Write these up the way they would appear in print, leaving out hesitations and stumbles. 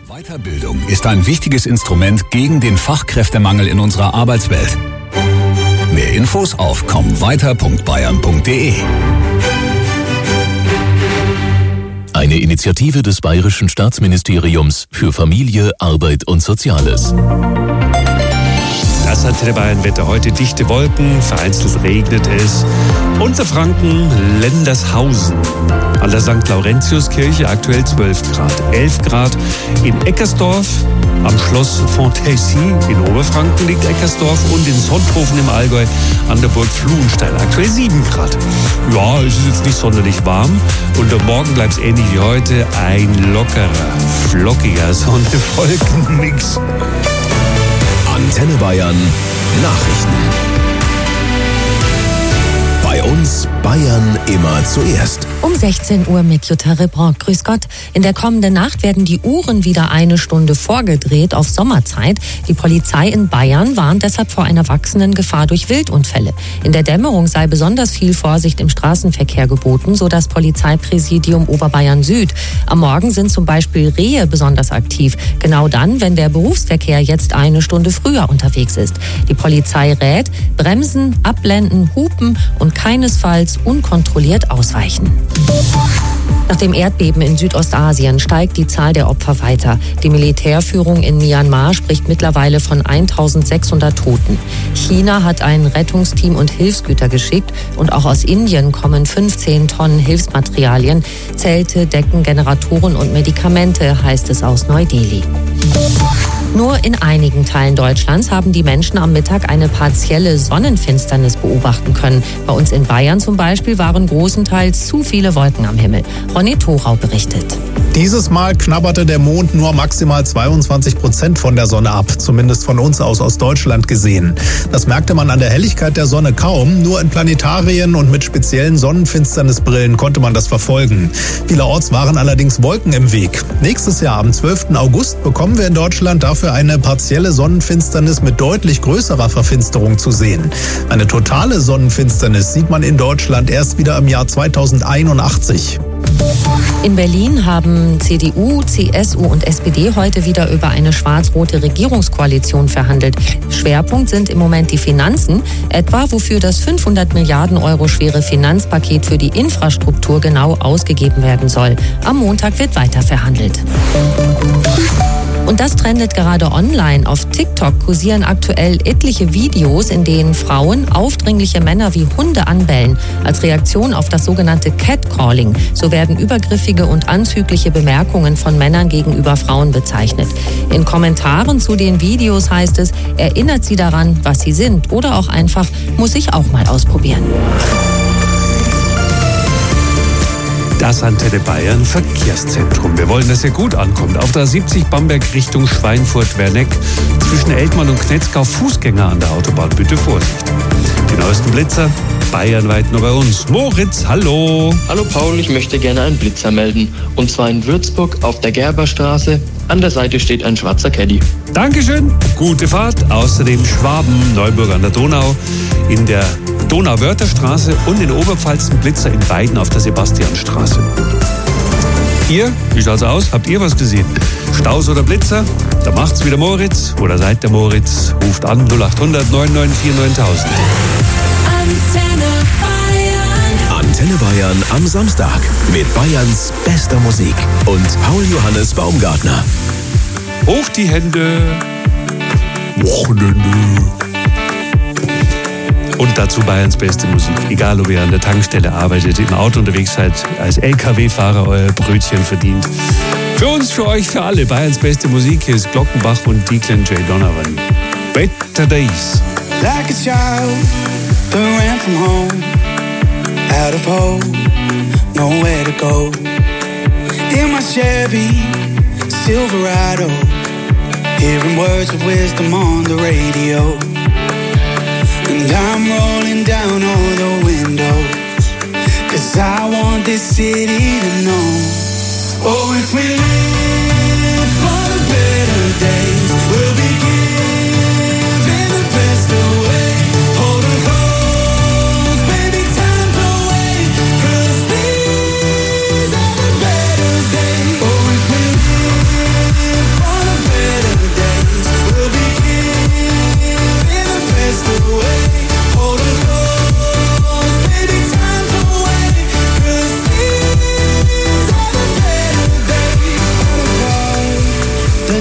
Weiterbildung ist ein wichtiges Instrument gegen den Fachkräftemangel in unserer Arbeitswelt. Mehr Infos auf kommweiter.bayern.de. Eine Initiative des Bayerischen Staatsministeriums für Familie, Arbeit und Soziales. Das Antenne Bayern Wetter. Heute dichte Wolken, vereinzelt regnet es. Unterfranken, Lendershausen. An der St. Laurentiuskirche aktuell 12 Grad. 11 Grad in Eckersdorf. Am Schloss Fontaincy in Oberfranken liegt Eckersdorf und in Sonthofen im Allgäu an der Burg Fluhenstein. Aktuell 7 Grad. Ja, es ist jetzt nicht sonderlich warm. Und morgen bleibt es ähnlich wie heute. Ein lockerer, flockiger Sonne-Wolken-Mix. Antenne Bayern Nachrichten. Bei uns Bayern immer zuerst. Um 16 Uhr mit Jutta Rebrandt. Grüß Gott. In der kommenden Nacht werden die Uhren wieder eine Stunde vorgedreht auf Sommerzeit. Die Polizei in Bayern warnt deshalb vor einer wachsenden Gefahr durch Wildunfälle. In der Dämmerung sei besonders viel Vorsicht im Straßenverkehr geboten, so das Polizeipräsidium Oberbayern Süd. Am Morgen sind zum Beispiel Rehe besonders aktiv. Genau dann, wenn der Berufsverkehr jetzt eine Stunde früher unterwegs ist. Die Polizei rät, bremsen, abblenden, hupen und keinesfalls unkontrolliert ausweichen. Nach dem Erdbeben in Südostasien steigt die Zahl der Opfer weiter. Die Militärführung in Myanmar spricht mittlerweile von 1600 Toten. China hat ein Rettungsteam und Hilfsgüter geschickt und auch aus Indien kommen 15 Tonnen Hilfsmaterialien, Zelte, Decken, Generatoren und Medikamente, heißt es aus Neu-Delhi. Nur in einigen Teilen Deutschlands haben die Menschen am Mittag eine partielle Sonnenfinsternis beobachten können. Bei uns in Bayern zum Beispiel waren großenteils zu viele Wolken am Himmel. Ronny Thorau berichtet. Dieses Mal knabberte der Mond nur maximal 22% von der Sonne ab, zumindest von uns aus Deutschland gesehen. Das merkte man an der Helligkeit der Sonne kaum, nur in Planetarien und mit speziellen Sonnenfinsternisbrillen konnte man das verfolgen. Vielerorts waren allerdings Wolken im Weg. Nächstes Jahr, am 12. August, bekommen wir in Deutschland dafür eine partielle Sonnenfinsternis mit deutlich größerer Verfinsterung zu sehen. Eine totale Sonnenfinsternis sieht man in Deutschland erst wieder im Jahr 2081. In Berlin haben CDU, CSU und SPD heute wieder über eine schwarz-rote Regierungskoalition verhandelt. Schwerpunkt sind im Moment die Finanzen, etwa wofür das 500 Milliarden Euro schwere Finanzpaket für die Infrastruktur genau ausgegeben werden soll. Am Montag wird weiter verhandelt. Und das trendet gerade online. Auf TikTok kursieren aktuell etliche Videos, in denen Frauen aufdringliche Männer wie Hunde anbellen, als Reaktion auf das sogenannte Catcalling. So werden übergriffige und anzügliche Bemerkungen von Männern gegenüber Frauen bezeichnet. In Kommentaren zu den Videos heißt es, erinnert sie daran, was sie sind, oder auch einfach, muss ich auch mal ausprobieren. Das Antenne Bayern Verkehrszentrum. Wir wollen, dass ihr gut ankommt. Auf der 70 Bamberg Richtung Schweinfurt-Werneck. Zwischen Eltmann und Knetzgau Fußgänger an der Autobahn. Bitte Vorsicht. Die neuesten Blitzer bayernweit nur bei uns. Moritz, hallo. Hallo Paul, ich möchte gerne einen Blitzer melden. Und zwar in Würzburg auf der Gerberstraße. An der Seite steht ein schwarzer Caddy. Dankeschön. Gute Fahrt. Außerdem Schwaben, Neuburg an der Donau. In der Donauwörtherstraße und in Oberpfalz ein Blitzer in Weiden auf der Sebastianstraße. Ihr, wie schaut's aus? Habt ihr was gesehen? Staus oder Blitzer? Da macht's wieder Moritz oder seid der Moritz. Ruft an 0800 994 9000. Antenne Bayern am Samstag mit Bayerns bester Musik und Paul Johannes Baumgartner. Hoch die Hände. Wochenende. Und dazu Bayerns beste Musik. Egal, ob ihr an der Tankstelle arbeitet, im Auto unterwegs seid, als LKW-Fahrer euer Brötchen verdient. Für uns, für euch, für alle. Bayerns beste Musik. Hier ist Glockenbach und Declan J. Donovan. Better Days. Like a child that ran from home, out of hope, nowhere to go. In my Chevy Silverado, hearing words of wisdom on the radio. And I'm rolling down all the windows, 'cause I want this city to know. Oh, if we live for the better days, we'll be giving the best away. Hold on close, baby, time to wait, 'cause these are the better days. Oh, if we live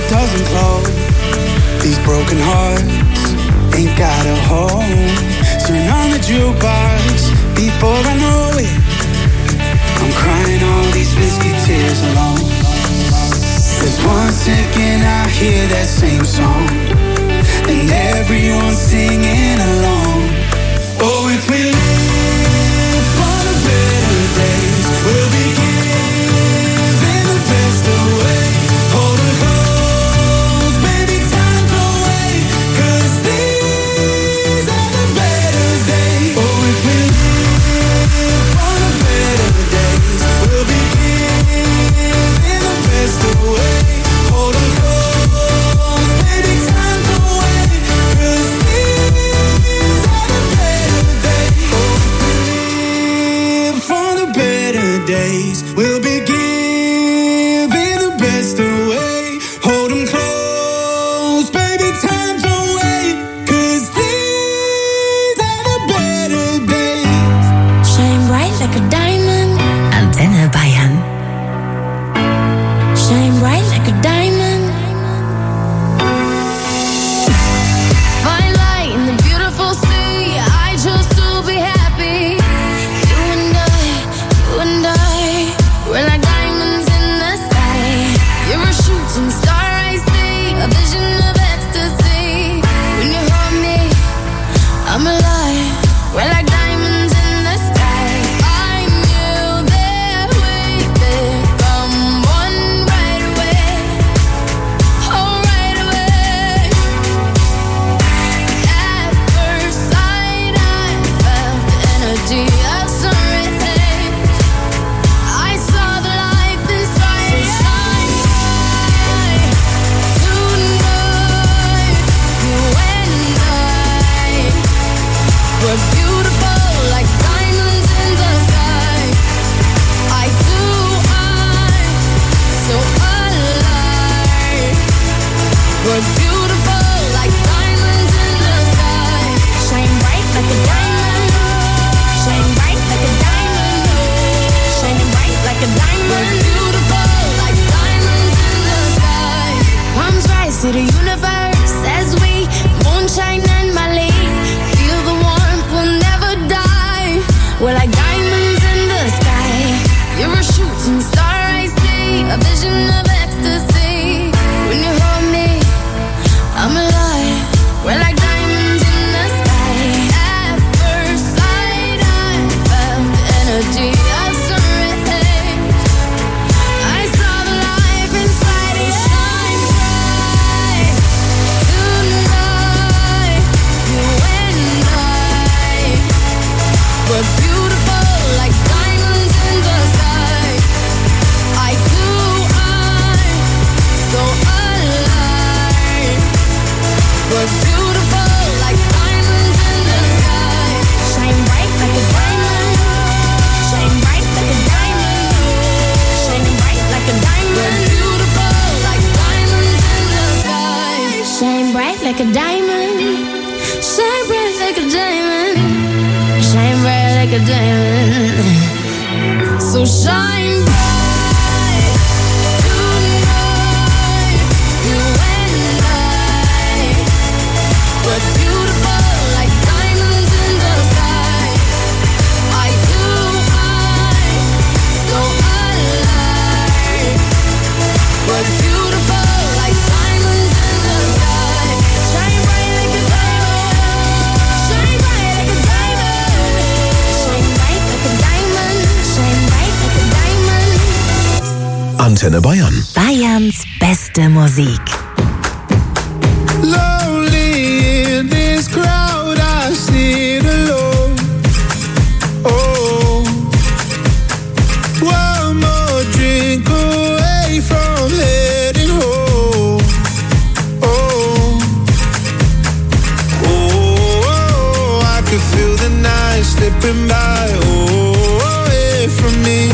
doesn't close. These broken hearts ain't got a home. Turn on the jukebox before I know it. I'm crying all these whiskey tears alone. 'Cause one second I hear that same song and everyone's singing along. Oh, if we live for the better days, we'll be giving the best away. Hold on close, baby, time don't wait, 'cause these are the better days. Oh, if we live for the better days, we'll be giving the best away. Hold on close, baby, time don't wait, 'cause these are the better days. Oh, if we live for the better days, we'll be giving the best away. Hold 'em close, baby, time don't wait, 'cause these are the better days. Shine bright like a diamond. Antenne Bayern. Shine bright like a diamond. Fine light in the beautiful sea. I chose to be happy. You and I, we're like diamonds in the sky. You're a shooting star, I see, a vision of ecstasy. When you hold me, I'm alive. We're like diamonds in the sky. I knew that we could come one right away. Oh, right away. At first sight, I felt the energy of sun rays. I saw the life inside. So shine bright tonight. You and I, we're beautiful like diamonds in the sky. Eye to eye, so alive. We're beautiful like diamonds in the sky. Shine bright like a diamond. Shine bright like a diamond. Shining bright like a diamond. We're beautiful like diamonds in the sky. Palms rise to the universe as we moonshine and Mali. Feel the warmth, we'll never die. We're like diamonds in the sky. You're a shooting star, I see, a vision of ecstasy. When you hold me, I'm alive. We're like diamonds in the sky. At first sight, I felt the energy of sun rays. I saw the life inside. So shine bright tonight. You and I, we're beautiful like diamonds in the sky. Eye to eye, so alive. We're beautiful like diamonds in the sky. Shine bright like a diamond. Shine bright like a diamond. Shining bright like a diamond. We're beautiful like diamonds in the sky. Shine bright like a diamond. Shine bright like a diamond. Shine bright like a diamond. So shine bright tonight. You and I, we're beautiful like diamonds in the sky. Eye to eye, so alive. We're beautiful like diamonds in the sky. Shine bright like a diamond. Shine bright like a diamond. Shine bright like a diamond. Shine bright like a diamond. Antenne Bayern. Bayerns beste Musik. Lonely in this crowd, I sit alone. Oh, one more drink away from heading home. Oh, oh, I could feel the night slipping by. Oh, away from me.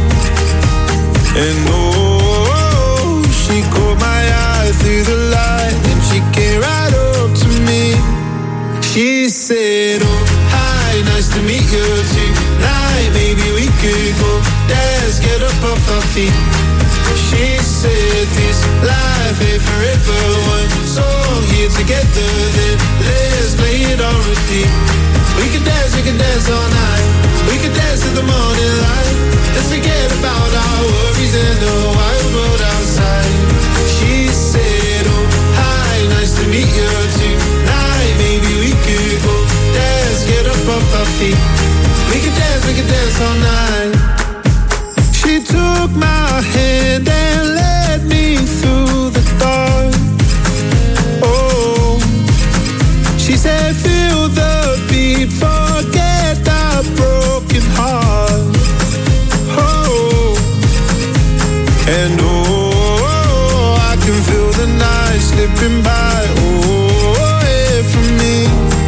And oh, she caught my eye through the light, and she came right up to me. She said, oh, hi, nice to meet you tonight. Maybe we could go dance, get up off our feet. She said, this life ain't forever. One song here together, then let's play it on repeat. We could dance all night. We could dance to the morning light. Let's forget about our worries and the wild world outside. She said, oh, hi, nice to meet you tonight. Maybe we could go dance, get up off our feet. We could dance all night. She took my hand and led me through the dark. Oh, she said, feel the beat, forget the broken heart. Oh, and oh, I can feel the night slipping by. Oh, away from me.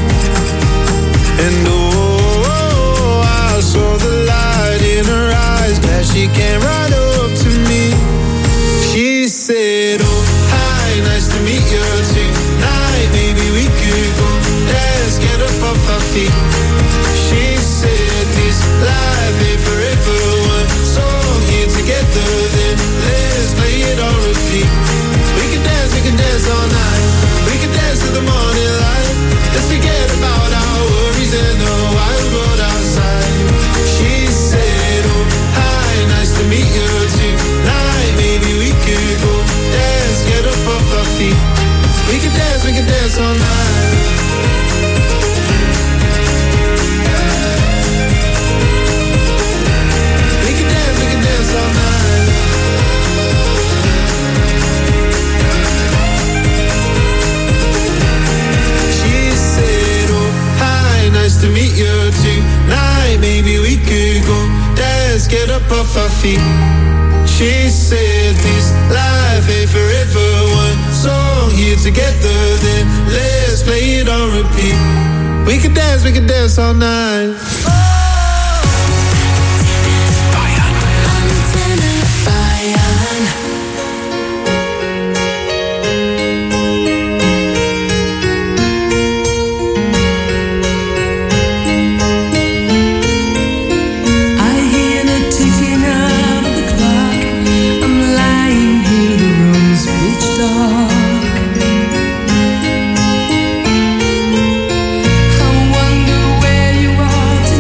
And oh, I saw the light in her eyes. Glad she came right up to me. She said, oh, hi, nice to meet you tonight. Maybe we could go dance, get up off our feet. She said, this life ain't forever. One song here together, then let's play it on repeat. We can dance all night. We can dance to the morning light. Let's forget about our worries and the wild world outside. She said, oh, hi, nice to meet you tonight. Maybe we could go dance, get up off our feet. We can dance all night. We can dance all night. She said, oh, hi, nice to meet you tonight. Maybe we could go dance, get up off our feet. She said, this life ain't forever. One song here together, then let's play it on repeat. We could dance all night. I wonder where you are.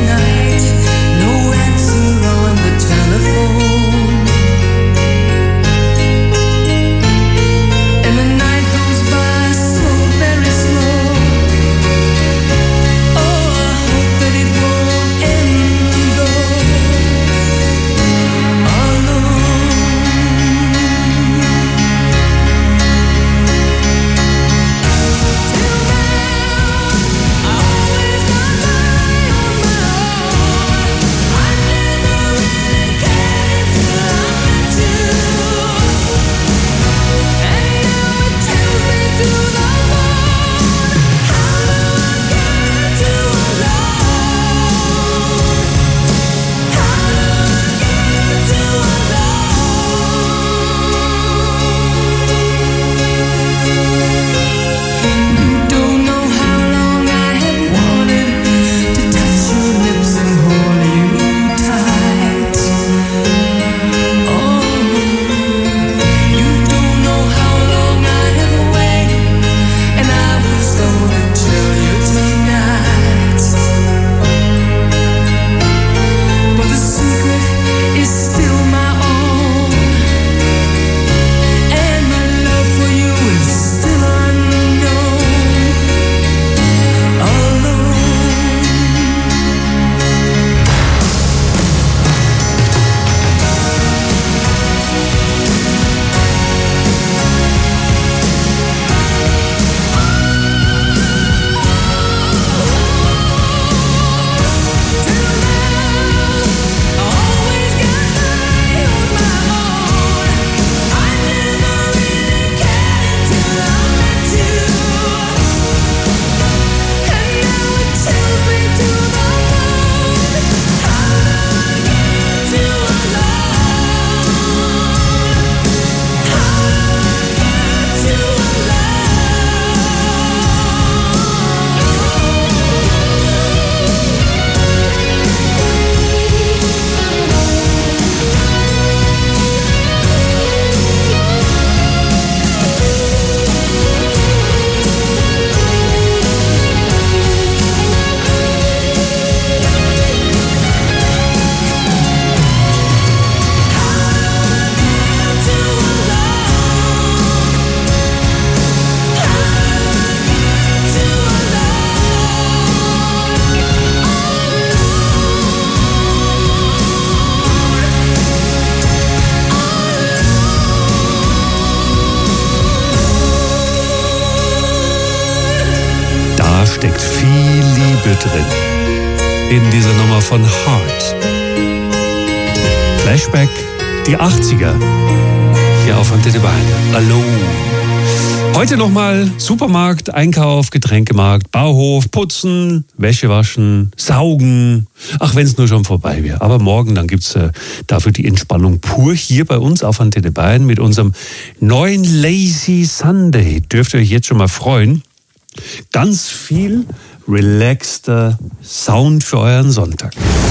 steckt viel Liebe drin. In dieser Nummer von Heart. Flashback, die 80er. Hier auf Antenne Bayern. Hallo. Heute nochmal Supermarkt, Einkauf, Getränkemarkt, Bauhof, Putzen, Wäsche waschen, saugen. Ach, wenn es nur schon vorbei wäre. Aber morgen, dann gibt's dafür die Entspannung pur hier bei uns auf Antenne Bayern mit unserem neuen Lazy Sunday. Dürft ihr euch jetzt schon mal freuen. Ganz viel relaxter Sound für euren Sonntag.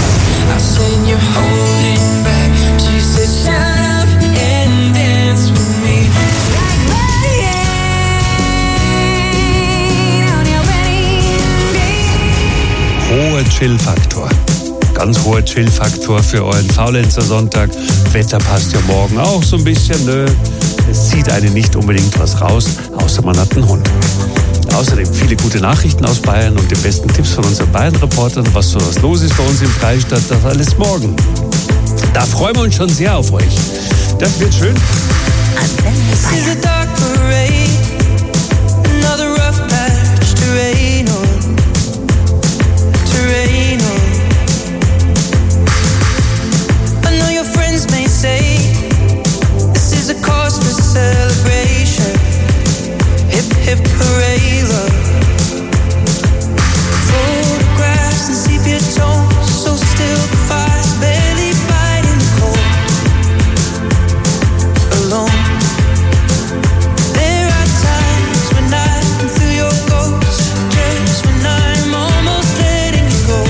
Hoher Chill-Faktor. Ganz hoher Chill-Faktor für euren Faulenzer-Sonntag. Wetter passt ja morgen auch so ein bisschen. Ne? Es zieht einen nicht unbedingt was raus, außer man hat einen Hund. Außerdem viele gute Nachrichten aus Bayern und die besten Tipps von unseren Bayern-Reportern, was so was los ist bei uns im Freistaat, das alles morgen. Da freuen wir uns schon sehr auf euch. Das wird schön. Hip hooray love. Photographs and sepia tones, so still the fire's barely fighting the cold. Alone. There are times when I can feel your ghost, just when I'm almost letting you go.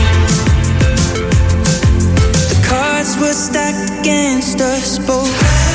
The cards were stacked against us both.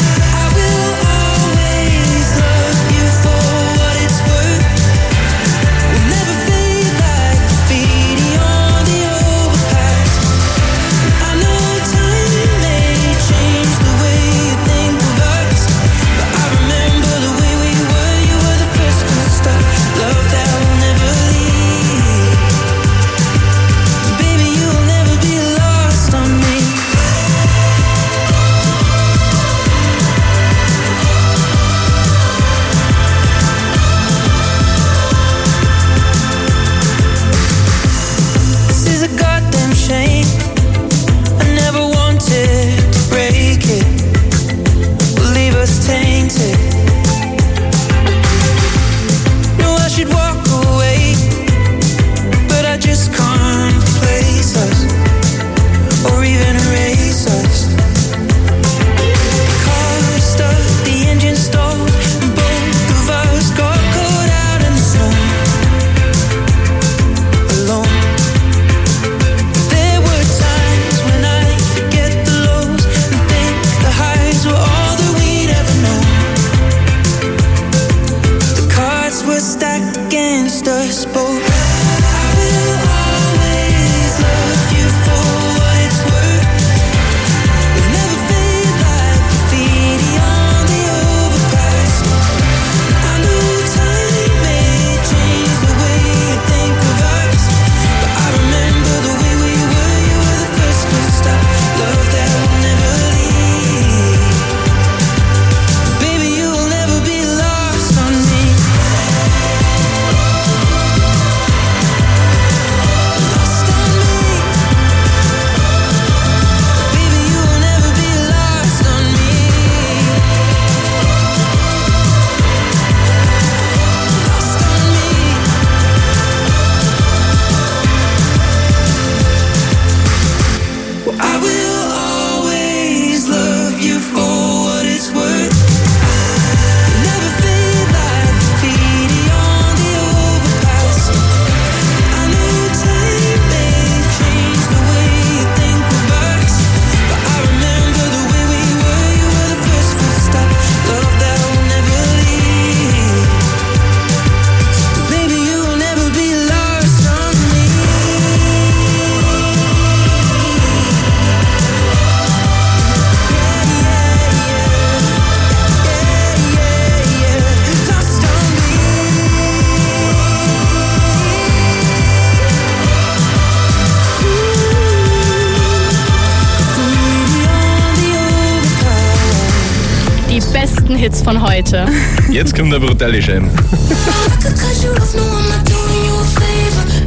Hits von heute. Jetzt kommt der brutale Schein.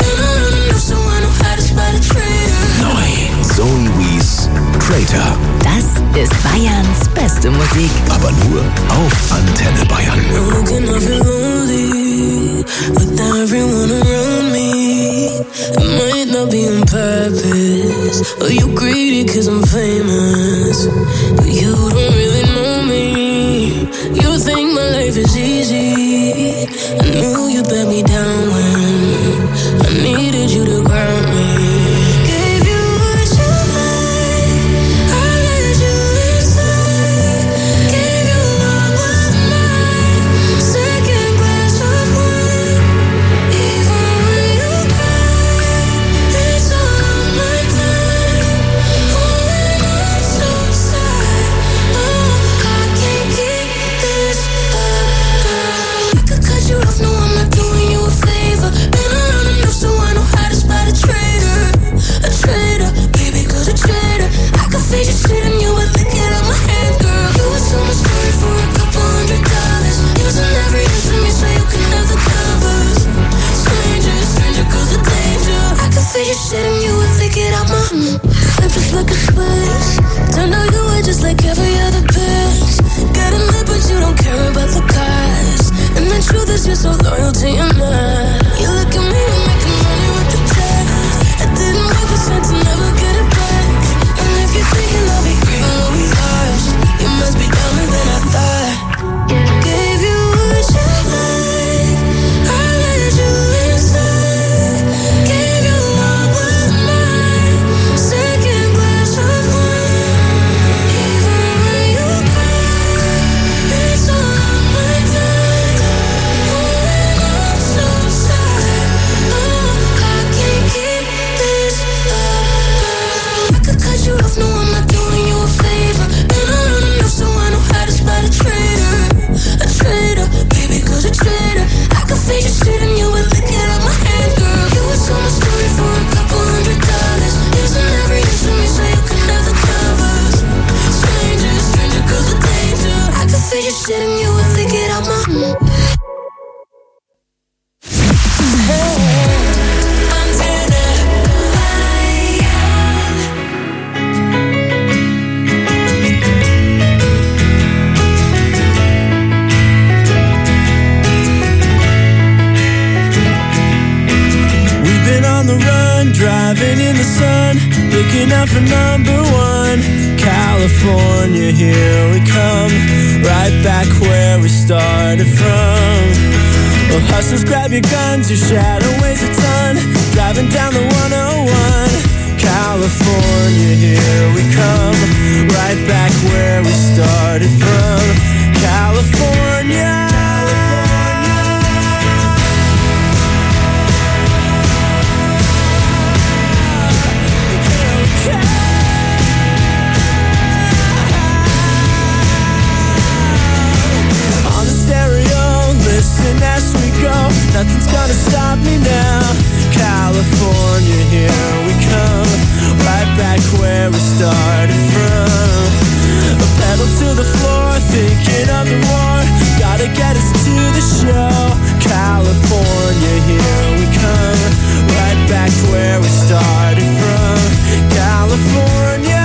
Inflator. Das ist Bayerns beste Musik. Aber nur auf Antenne Bayern. Looking, I feel lonely without everyone around me. It might not be on purpose, or you greedy cause I'm famous, but you don't really know me. You think my life is easy. I knew you'd let me down when I needed you to ground me. Just shitting you with lick it out my hand, girl. You would sell my story for $200. Using every inch of me so you can have the covers. Stranger, cause the danger. I can feel you shitting you with lick it out my flip just like a switch. Turned out you were just like every other bitch. Got a lip but you don't care about the cost. And the truth is you're so loyal to your man. You look at me, you're making money with the check. I didn't work the cent to never get it back. If you're thinking I'll be grieving what we lost, you must be dumber than I thought. Gave you what you like, I let you inside. Gave you all but mine, second glass of wine. Even when you cry, it's all on my time. Oh, and I'm so sad. Oh, I can't keep this up, girl. I could cut you off, no, I'm not doing you a favor. Been around enough so I know how to spot a traitor, baby, cause a traitor. I can feel you shitting you with lick it out my hand, girl. You would sell my story for $200. Using every inch of me so you can have the covers. Stranger, cause the danger. I can feel you shitting you with lick it out my driving in the sun, looking out for number one. California, here we come, right back where we started from. Well, hustlers, grab your guns, your shadow weighs a ton, driving down the 101. California, here we come, right back where we started from. California. Listen as we go, nothing's gonna stop me now. California, here we come, right back where we started from. A pedal to the floor, thinking of the war, gotta get us to the show. California, here we come, right back where we started from. California.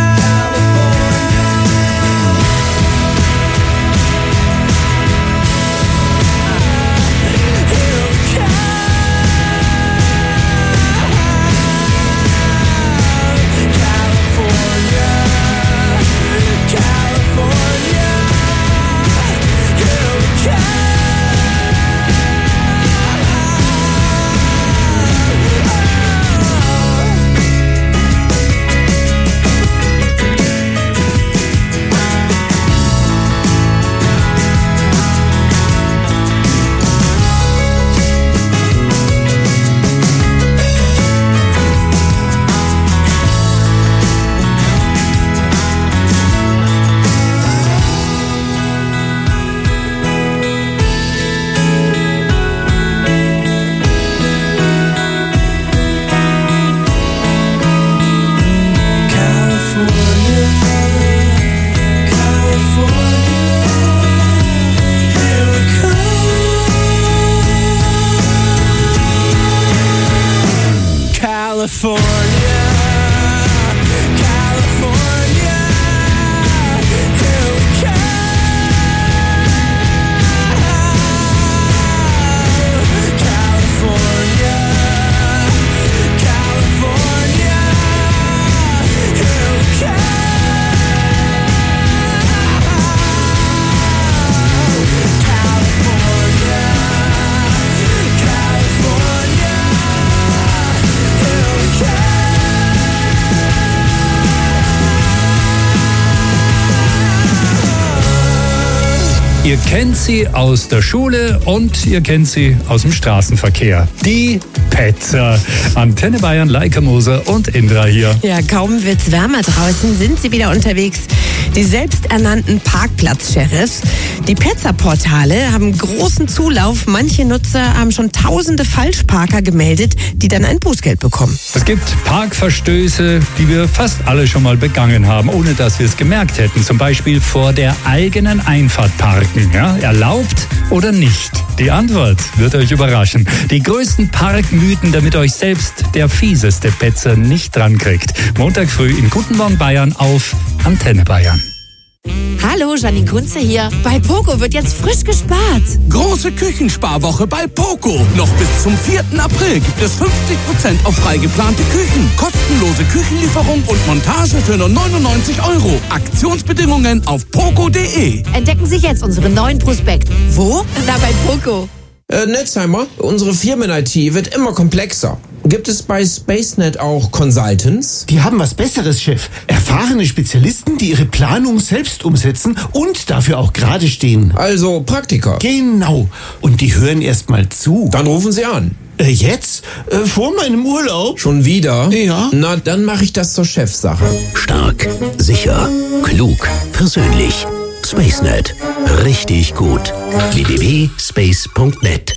Ihr kennt sie aus der Schule und ihr kennt sie aus dem Straßenverkehr. Die Petzer. Antenne Bayern, Leika Moser und Indra hier. Ja, kaum wird's wärmer draußen, sind sie wieder unterwegs. Die selbsternannten Parkplatz-Sheriffs. Die Petzer-Portale haben großen Zulauf. Manche Nutzer haben schon tausende Falschparker gemeldet, die dann ein Bußgeld bekommen. Es gibt Parkverstöße, die wir fast alle schon mal begangen haben, ohne dass wir es gemerkt hätten. Zum Beispiel vor der eigenen Einfahrt parken. Ja? Erlaubt oder nicht? Die Antwort wird euch überraschen. Die größten Parkmythen, damit euch selbst der fieseste Petzer nicht drankriegt. Montag früh in Guten Morgen Bayern auf Antenne Bayern. Hallo, Janine Kunze hier. Bei Poco wird jetzt frisch gespart. Große Küchensparwoche bei Poco. Noch bis zum 4. April gibt es 50% auf frei geplante Küchen. Kostenlose Küchenlieferung und Montage für nur 99 €. Aktionsbedingungen auf poco.de. Entdecken Sie jetzt unseren neuen Prospekt. Wo? Na, bei Poco. Netzheimer, unsere Firmen-IT wird immer komplexer. Gibt es bei SpaceNet auch Consultants? Die haben was Besseres, Chef. Erfahrene Spezialisten, die ihre Planung selbst umsetzen und dafür auch gerade stehen. Also Praktiker? Genau. Und die hören erst mal zu. Dann rufen Sie an. Jetzt? Vor meinem Urlaub? Schon wieder? Ja. Na, dann mache ich das zur Chefsache. Stark, sicher, klug, persönlich. SpaceNet. Richtig gut. www.space.net.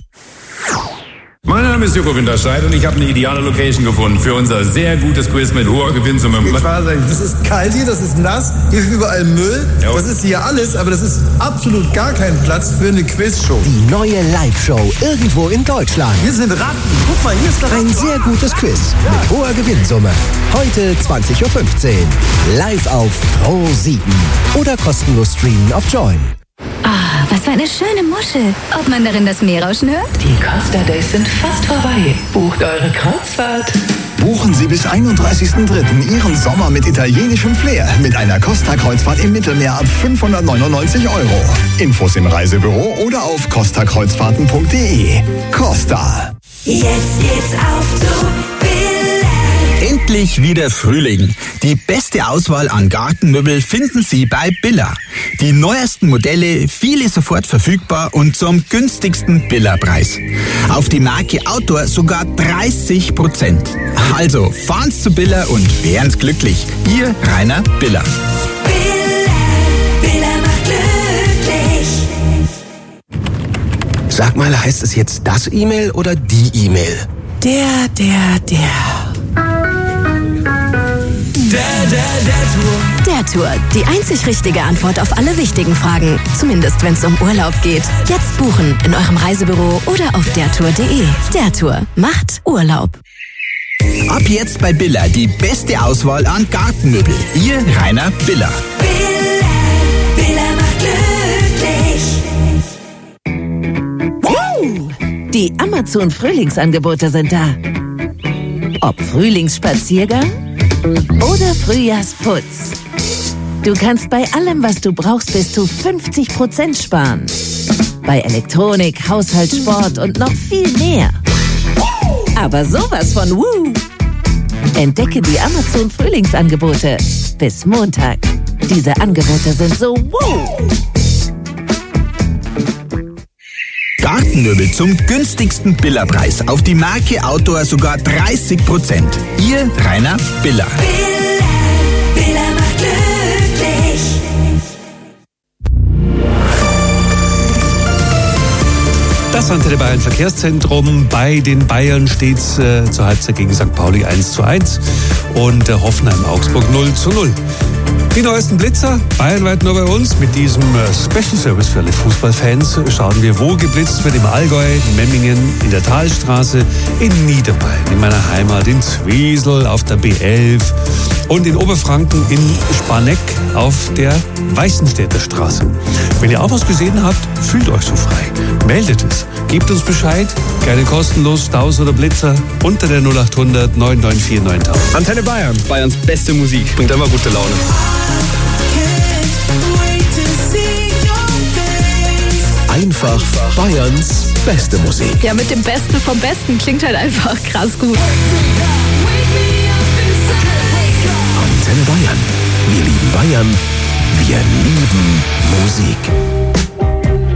Mein Name ist Joko Winterscheid und ich habe eine ideale Location gefunden für unser sehr gutes Quiz mit hoher Gewinnsumme. Das ist kalt hier, das ist nass, hier ist überall Müll, das ist hier alles, aber das ist absolut gar kein Platz für eine Quizshow. Die neue Live-Show irgendwo in Deutschland. Wir sind Ratten, guck mal, hier ist der Ein sehr gutes Quiz mit hoher Gewinnsumme. Heute 20:15 Uhr. Live auf Pro7 oder kostenlos streamen auf Join. Ah, was für eine schöne Muschel. Ob man darin das Meerrauschen hört? Die Costa Days sind fast vorbei. Bucht eure Kreuzfahrt. Buchen Sie bis 31.03. Ihren Sommer mit italienischem Flair mit einer Costa-Kreuzfahrt im Mittelmeer ab 599 €. Infos im Reisebüro oder auf costakreuzfahrten.de. Costa. Jetzt geht's auf zu Billa. Endlich wieder Frühling. Die beste Auswahl an Gartenmöbel finden Sie bei Billa. Die neuesten Modelle, viele sofort verfügbar und zum günstigsten Billa-Preis. Auf die Marke Outdoor sogar 30%. Also fahren's zu Billa und wären's glücklich. Ihr Rainer Billa. Billa macht glücklich. Sag mal, heißt es jetzt das E-Mail oder die E-Mail? Der Tour. Die einzig richtige Antwort auf alle wichtigen Fragen. Zumindest, wenn es um Urlaub geht. Jetzt buchen in eurem Reisebüro oder auf dertour.de. Der Tour macht Urlaub. Ab jetzt bei Billa die beste Auswahl an Gartenmöbel. Ihr Rainer Billa. Billa macht glücklich. Die Amazon-Frühlingsangebote sind da. Ob Frühlingsspaziergang oder Frühjahrsputz. Du kannst bei allem, was du brauchst, bis zu 50% sparen. Bei Elektronik, Haushalt, Sport und noch viel mehr. Aber sowas von Woo! Entdecke die Amazon-Frühlingsangebote bis Montag. Diese Angebote sind so Woo! Gartenmöbel zum günstigsten Billa-Preis. Auf die Marke Outdoor sogar 30%. Ihr Rainer Billa. Billa macht glücklich. Das Antenne Bayern Verkehrszentrum. Bei den Bayern steht es zur Halbzeit gegen St. Pauli 1:1 und Hoffenheim-Augsburg 0:0. Die neuesten Blitzer, bayernweit nur bei uns. Mit diesem Special Service für alle Fußballfans schauen wir, wo geblitzt wird. Im Allgäu, in Memmingen, in der Talstraße, in Niederbayern, in meiner Heimat, in Zwiesel, auf der B11 und in Oberfranken, in Sparneck, auf der Weißenstädter Straße. Wenn ihr auch was gesehen habt, fühlt euch so frei. Meldet es. Gebt uns Bescheid. Gerne kostenlos, Staus oder Blitzer unter der 0800 994 9000. Antenne Bayern. Bayerns beste Musik. Bringt immer gute Laune. Einfach Bayerns beste Musik. Ja, mit dem Besten vom Besten klingt halt einfach krass gut. Antenne Bayern. Wir lieben Bayern. Wir lieben Musik.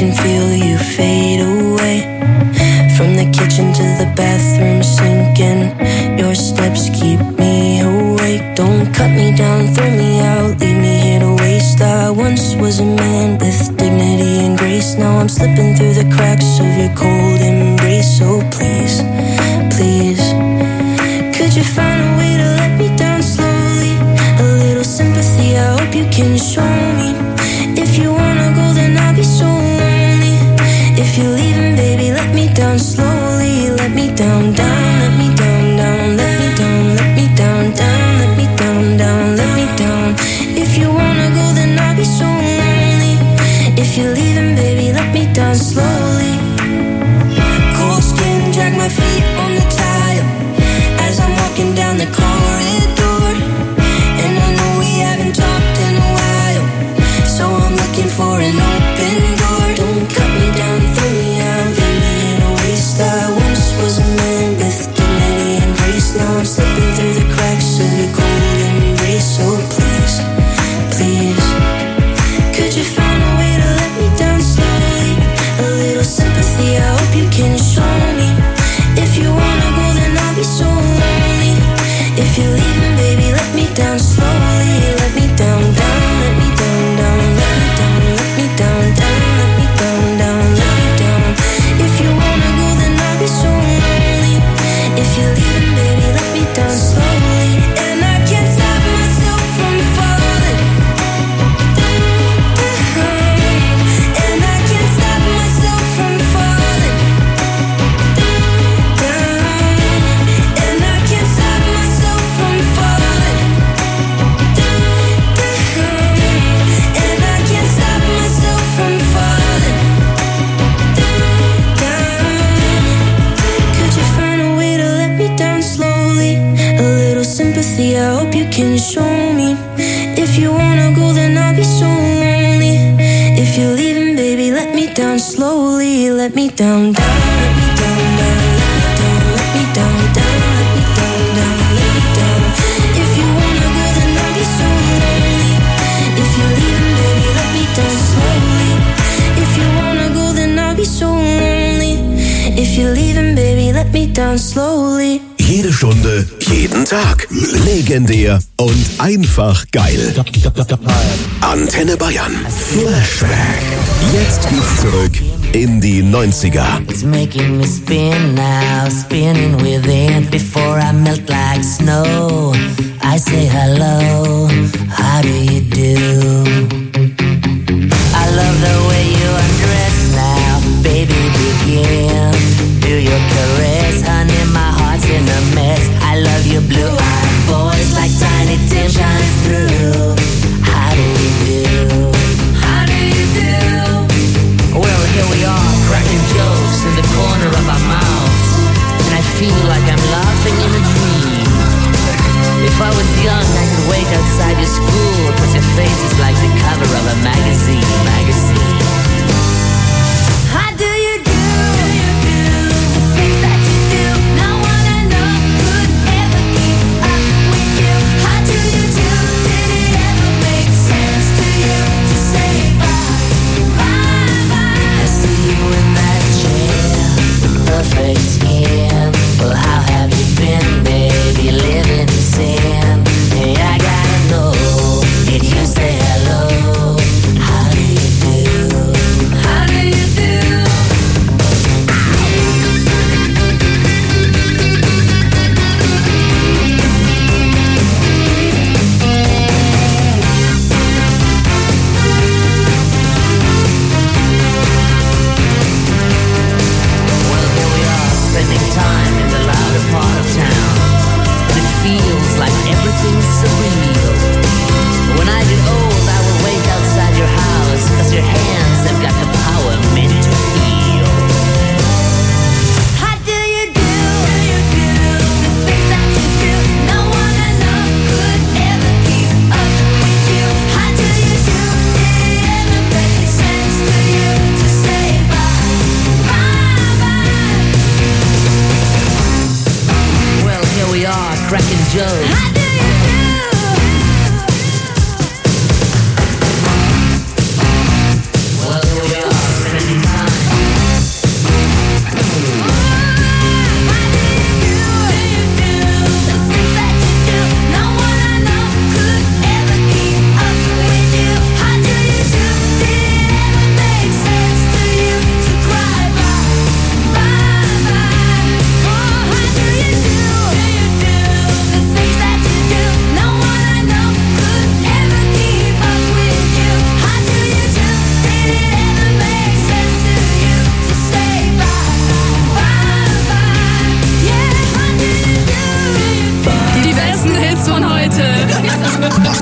can feel you fade away. From the kitchen to the bathroom sinking, your steps keep me awake. Don't cut me down, throw me out, leave me here to waste. I once was a man with dignity and grace. Now I'm slipping through the cracks of your cold embrace. So please, please, could you find a way to let me down slowly? A little sympathy, I hope you can show me. If you wanna go, then I'll be so lonely. If you're leaving, baby, let me down slowly. Let me down, down, let me down, down, let me down, let me down, down, let me down, down, let me down. If you wanna go, then I'll be so lonely. If you're leaving, baby, let me down slowly. Cold skin, drag my feet on the tile as I'm walking down the corridor. And I know we haven't talked in a while, so I'm looking for an open door. Don't cut me down, throw me out, leave me in a waste. I once was a man with dignity and grace. Now I'm slipping through the cracks of your cold embrace. So please, please, could you find a way to let me down slowly? A little sympathy, I hope you can show me. If you wanna go, then I'll be so lonely. If you're leaving, baby, let me down slowly. Let me down, down, let me down, down, let me down, let me down, down, let me down, down, let me down. If you wanna go, then I'll be so lonely. If you're leaving, baby, let me down slowly. And I can't stop myself from falling. And I can't stop myself from falling. And I can't stop myself from falling. And I can't stop myself from falling. Could you find a way to let me down slowly? A little sympathy, I hope you can show me. If you wanna go, then I'll be so lonely. If you're leaving, baby, let me down slowly. Let me down, down, let me down, down, let me down, down, let me down, down, let me down. If you wanna go, then I'll be so lonely. If you're leaving, baby, let me down slowly. If you wanna go, then I'll be so lonely. If you're leaving, baby, let me down slowly. Jede Stunde, jeden Tag. Legendär und einfach geil. Antenne Bayern. Flashback. Jetzt geht's zurück in die 90er. It's making me spin now, spinning within. Before I melt like snow, I say hello, how do you do? I love the way you undress now, baby, begin. Do your caress, honey, my heart's in a mess. I love your blue-eyed voice like Tiny Tim shines through. How do you do? How do you do? Well, here we are, cracking jokes in the corner of our mouths, and I feel like I'm laughing in a dream. If I was young, I could wait outside your school, 'cause your face is like the cover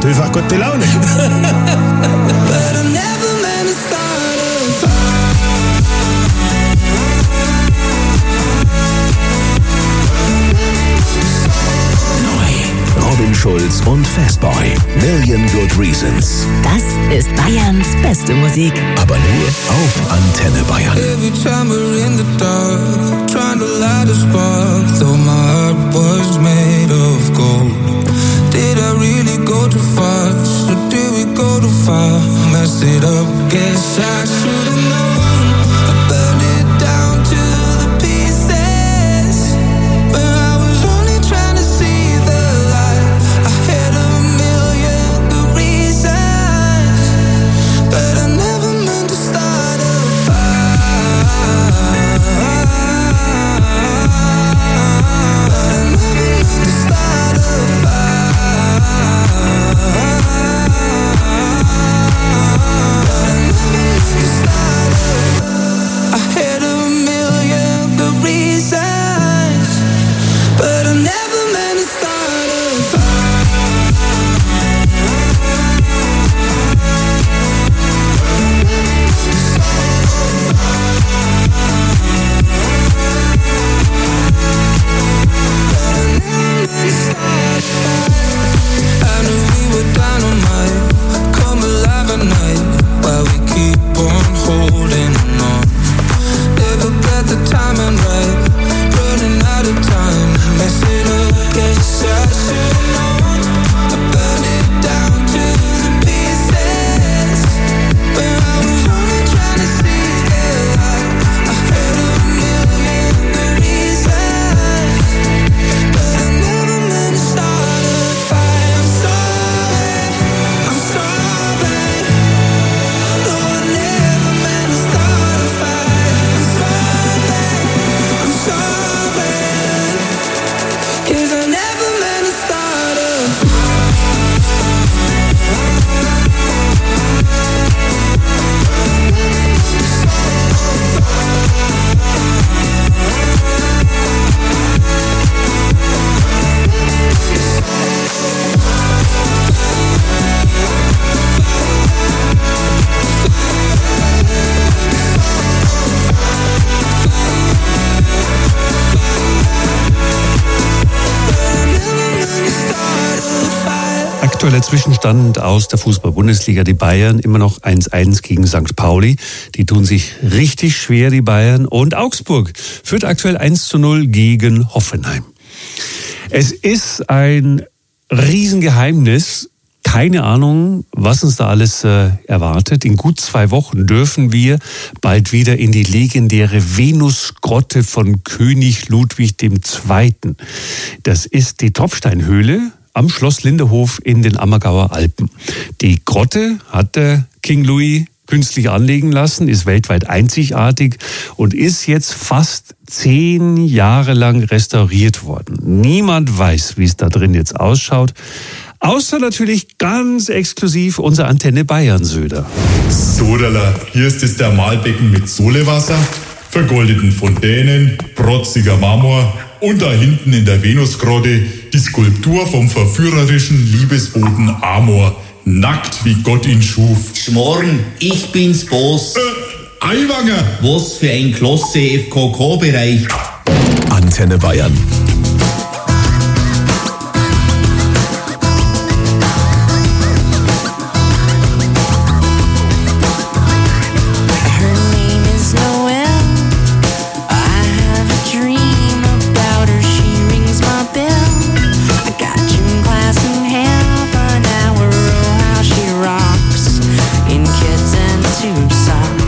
macht einfach gute Laune. Robin Schulz und Fastboy. Million Good Reasons. Das ist Bayerns beste Musik. Aber nur auf Antenne Bayern. Every time we're in the dark, trying to light a spark, though my heart was made of gold. Did I really go too fast, or did we go too far? Messed it up, guess I should've known. I burned it down to the pieces, but I was only trying to see the light. I had a million good reasons, but I never meant to start a fire. I never meant to start a I had a million good reasons, but I never meant to start a I knew we were dynamite, come alive at night, while we keep on holding on. Never got the timing right, running out of time, messing up, guess I should've known. I burned it down to the pieces, but I was only trying to see the light. I had a million good reasons, but I never meant to start a fight. I'm sorry, I'm sorry. No, I never meant to start a fight. I'm sorry, 'cause I never meant to start a Aktueller Zwischenstand aus der Fußball-Bundesliga. Die Bayern immer noch 1-1 gegen St. Pauli. Die tun sich richtig schwer, die Bayern. Und Augsburg führt aktuell 1-0 gegen Hoffenheim. Es ist ein Riesengeheimnis. Keine Ahnung, was uns da alles erwartet. In gut 2 Wochen dürfen wir bald wieder in die legendäre Venusgrotte von König Ludwig II. Das ist die Tropfsteinhöhle am Schloss Linderhof in den Ammergauer Alpen. Die Grotte hat der King Louis künstlich anlegen lassen, ist weltweit einzigartig und ist jetzt fast 10 Jahre lang restauriert worden. Niemand weiß, wie es da drin jetzt ausschaut. Außer natürlich ganz exklusiv unser Antenne Bayern Söder. Sodala, hier ist das Thermalbecken mit Solewasser, vergoldeten Fontänen, protziger Marmor und da hinten in der Venusgrotte die Skulptur vom verführerischen Liebesboten Amor, nackt wie Gott ihn schuf. Schmorn, ich bin's Boss. Aiwanger! Was für ein klasse FKK-Bereich. Antenne Bayern.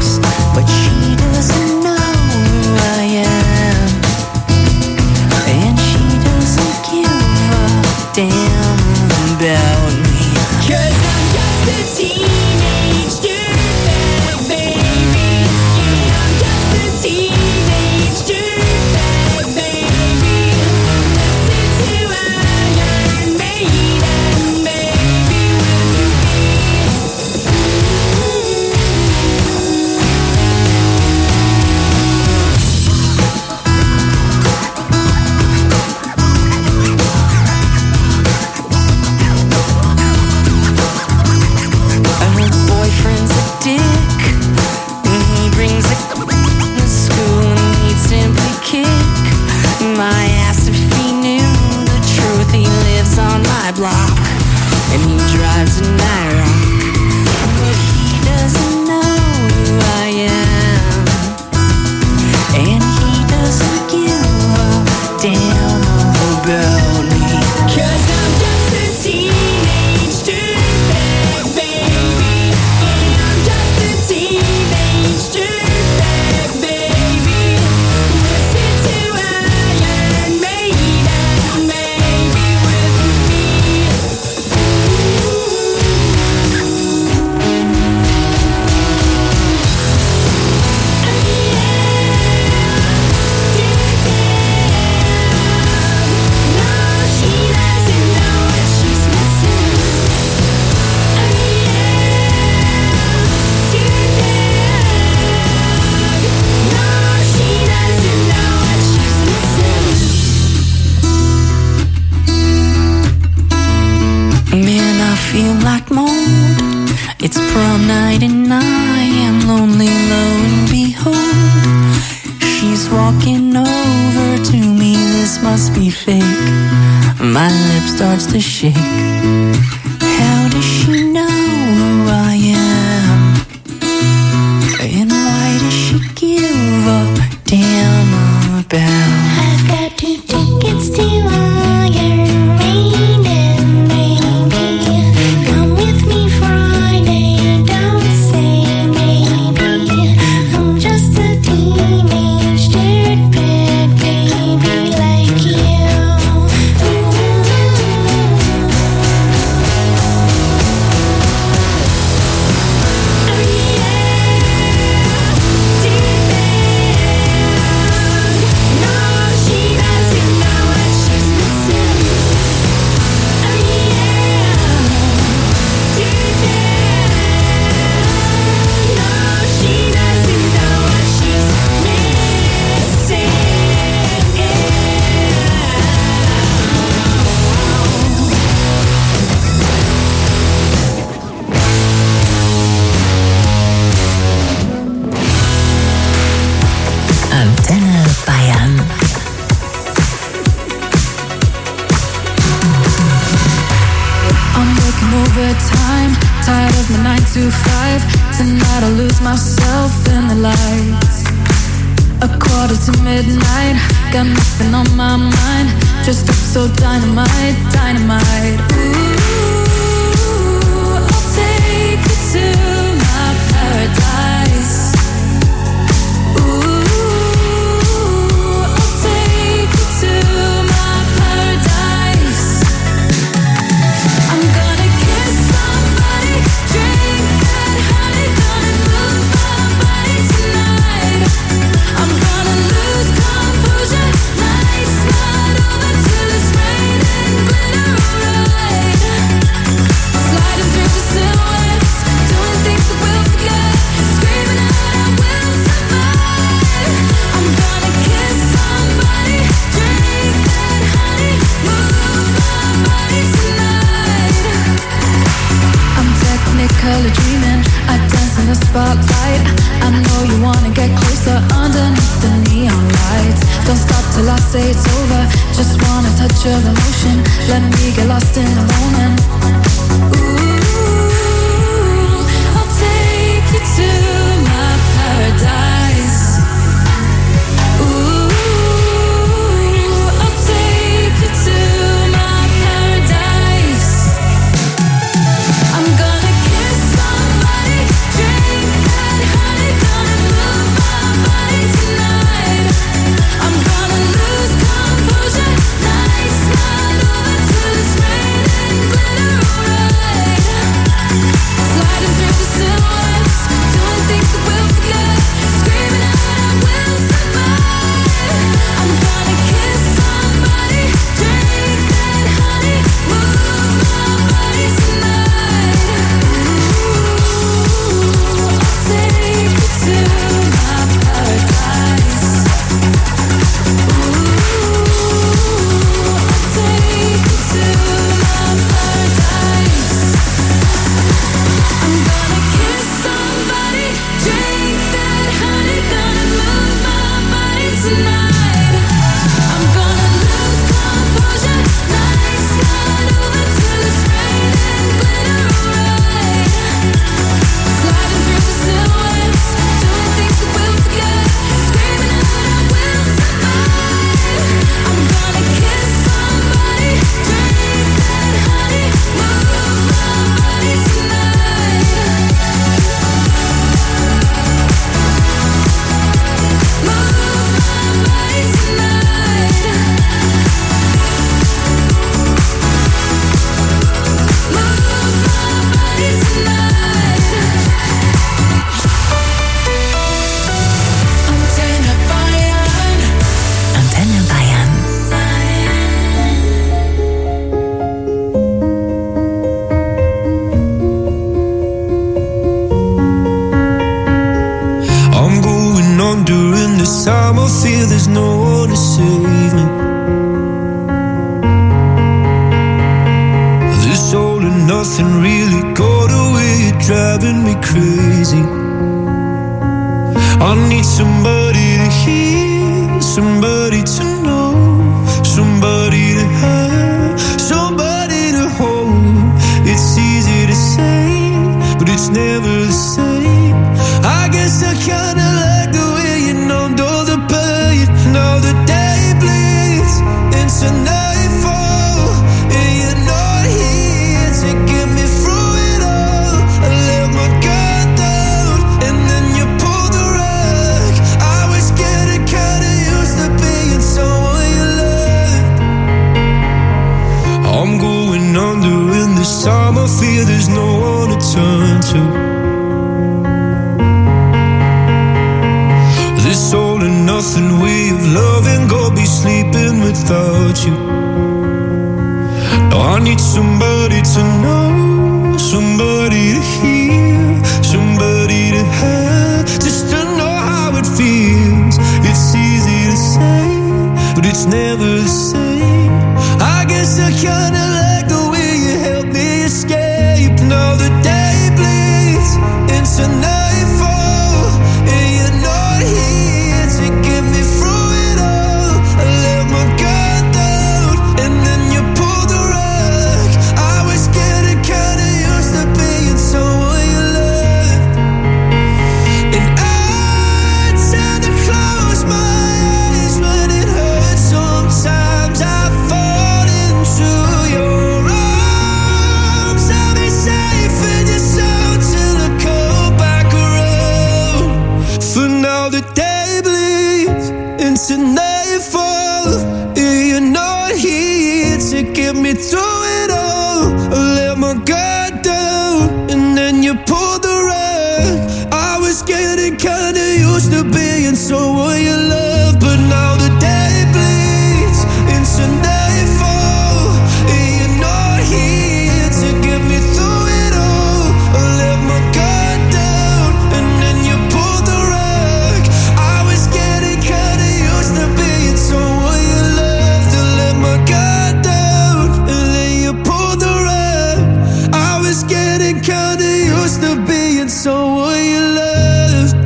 But she doesn't know who I am. And and I am lonely, lo and behold, she's walking over to me, this must be fake. My lip starts to shake. How does she know who I am? And why does she give a damn about? I've got 2 tickets to Iron Maiden, baby. Come with me Friday, don't say maybe. I'm just a teenage dirtbag baby like you. Antenne Bayern. I'm working overtime, tired of my 9 to 5. Tonight I'll lose myself in the lights. 1:45, got nothing on my mind. Dressed up so dynamite, dynamite. Ooh, I'll take you to my paradise. Ooh, I'll take you to my paradise. I'm gonna kiss somebody, drink that honey, gonna move my body tonight. I'm gonna lose composure, nights not over till it's raining glitter alright. Sliding through the silhouettes, doing things that we'll forget, screaming out I will survive. I'm gonna kiss somebody, drink that honey, move my body tonight. I'm technically dreaming, I dance in the spotlight. I know you wanna get closer underneath the neon lights. Don't stop till I say it's over, just want a touch of emotion. Let me get lost in the moment. Ooh, I'll take you to my paradise. Ooh, I'll take you to my paradise. I'm gonna kiss somebody, drink that honey, gonna move my body tonight. I'm gonna lose composure, nights not over till it's raining glitter alright. Sliding through the silhouettes, doing I need somebody to hear, somebody to know, somebody to have, somebody to hold. It's easy to say, but it's never the same. I guess I kinda like the way you numbed all the pain. Now the day bleeds into nightfall, and you're not here to get me through it all. I let my guard down, and then you pulled the rug. I was getting kinda used to being someone you loved. I'm going under, and this time I feel there's no one to turn to. This all and nothing way of loving, go be sleeping without you. Now I need somebody to know, somebody to hear, somebody to have, just to know how it feels. It's easy to say, but it's never the same. I guess I kinda like the way you help me escape. Now the day bleeds into nightfall, and you're not here to get me through it all. I let my guard down, and then you pulled the rug. I was getting kinda used to being someone you loved, and I tend to close my eyes when it hurts. Sometimes I fall into your arms. I'll be safe in your sound till I come back around. For now the day bleeds into nightfall, and you're not here to get me through it all. I let my guard down, and then you pulled the rug. I was getting kinda used to being someone you love, but now the day bleeds into nightfall, and you're not here to get me through it all. I let my guard down, and then you pulled the rug. I was getting kinda used to being someone you loved. To let my guard down, and then you pulled the rug. I was getting kinda used to being someone you loved.